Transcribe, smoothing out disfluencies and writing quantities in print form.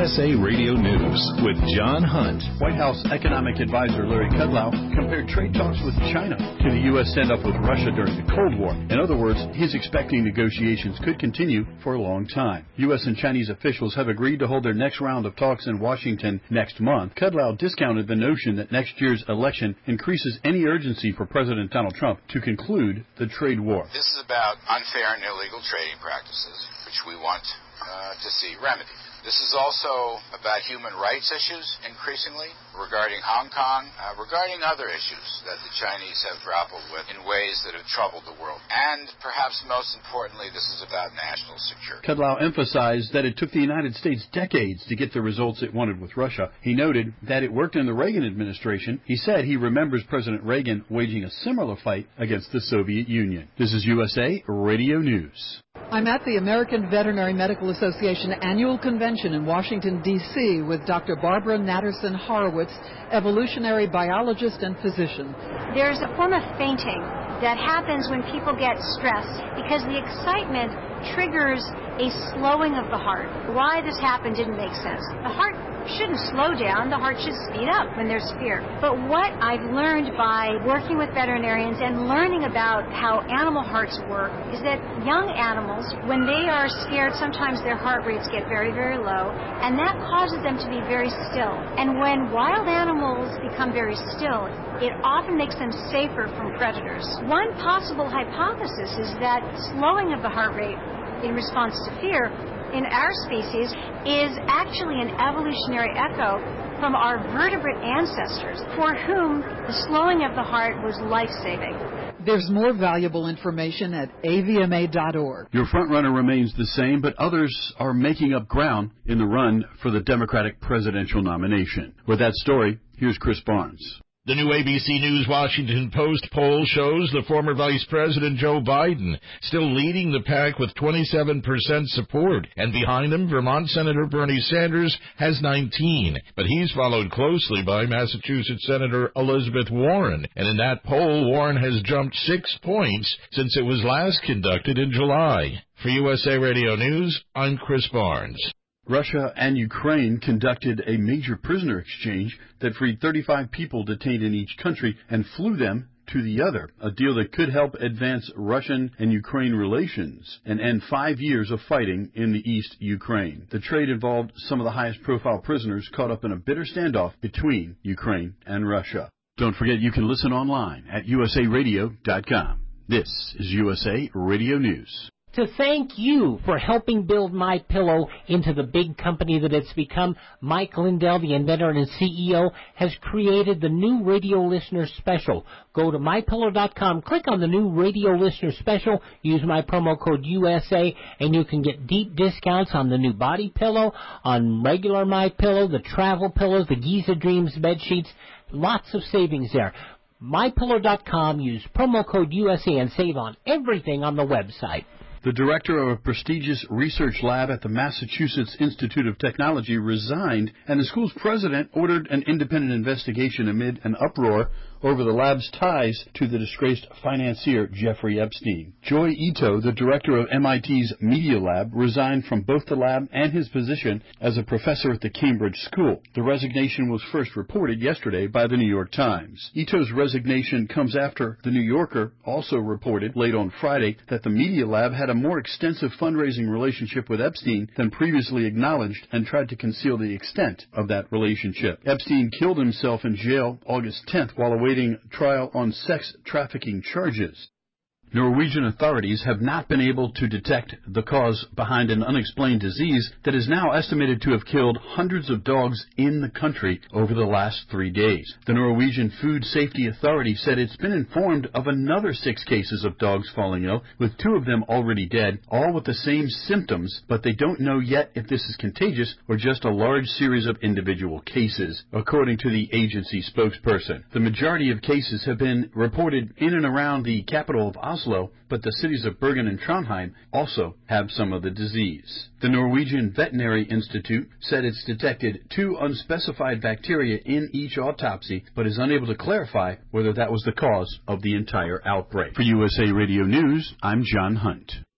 USA Radio News with John Hunt. White House economic advisor Larry Kudlow compared trade talks with China to the U.S. standoff with Russia during the Cold War. In other words, he's expecting negotiations could continue for a long time. U.S. and Chinese officials have agreed to hold their next round of talks in Washington next month. Kudlow discounted the notion that next year's election increases any urgency for President Donald Trump to conclude the trade war. This is about unfair and illegal trading practices, which we want to see remedied. This is also about human rights issues, increasingly, regarding Hong Kong, regarding other issues that the Chinese have grappled with in ways that have troubled the world. And perhaps most importantly, this is about national security. Kudlow emphasized that it took the United States decades to get the results it wanted with Russia. He noted that it worked in the Reagan administration. He said he remembers President Reagan waging a similar fight against the Soviet Union. This is USA Radio News. I'm at the American Veterinary Medical Association annual convention in Washington, D.C. with Dr. Barbara Natterson Horowitz, evolutionary biologist and physician. There's a form of fainting that happens when people get stressed because the excitement triggers a slowing of the heart. Why this happened didn't make sense. The heart shouldn't slow down. The heart should speed up when there's fear. But what I've learned by working with veterinarians and learning about how animal hearts work is that young animals, when they are scared, sometimes their heart rates get very, very low, and that causes them to be very still. And when wild animals become very still, it often makes them safer from predators. One possible hypothesis is that slowing of the heart rate in response to fear in our species is actually an evolutionary echo from our vertebrate ancestors for whom the slowing of the heart was life-saving. There's more valuable information at avma.org. Your frontrunner remains the same, but others are making up ground in the run for the Democratic presidential nomination. With that story, here's Chris Barnes. The new ABC News Washington Post poll shows the former Vice President Joe Biden still leading the pack with 27% support, and behind him, Vermont Senator Bernie Sanders has 19%, but he's followed closely by Massachusetts Senator Elizabeth Warren, and in that poll, Warren has jumped 6 points since it was last conducted in July. For USA Radio News, I'm Chris Barnes. Russia and Ukraine conducted a major prisoner exchange that freed 35 people detained in each country and flew them to the other, a deal that could help advance Russian and Ukraine relations and end 5 years of fighting in the East Ukraine. The trade involved some of the highest-profile prisoners caught up in a bitter standoff between Ukraine and Russia. Don't forget you can listen online at usaradio.com. This is USA Radio News. To thank you for helping build MyPillow into the big company that it's become, Mike Lindell, the inventor and CEO, has created the new radio listener special. Go to MyPillow.com, click on the new radio listener special, use my promo code USA, and you can get deep discounts on the new body pillow, on regular MyPillow, the travel pillows, the Giza Dreams bed sheets. Lots of savings there. MyPillow.com, use promo code USA and save on everything on the website. The director of a prestigious research lab at the Massachusetts Institute of Technology resigned, and the school's president ordered an independent investigation amid an uproar over the lab's ties to the disgraced financier Jeffrey Epstein. Joy Ito, the director of MIT's Media Lab, resigned from both the lab and his position as a professor at the Cambridge School. The resignation was first reported yesterday by the New York Times. Ito's resignation comes after the New Yorker also reported late on Friday that the Media Lab had a more extensive fundraising relationship with Epstein than previously acknowledged and tried to conceal the extent of that relationship. Epstein killed himself in jail August 10th while awaiting trial on sex trafficking charges. Norwegian authorities have not been able to detect the cause behind an unexplained disease that is now estimated to have killed hundreds of dogs in the country over the last 3 days. The Norwegian Food Safety Authority said it's been informed of another 6 cases of dogs falling ill, with 2 of them already dead, all with the same symptoms, but they don't know yet if this is contagious or just a large series of individual cases, according to the agency spokesperson. The majority of cases have been reported in and around the capital of Oslo, but the cities of Bergen and Trondheim also have some of the disease. The Norwegian Veterinary Institute said it's detected 2 unspecified bacteria in each autopsy, but is unable to clarify whether that was the cause of the entire outbreak. For USA Radio News, I'm John Hunt.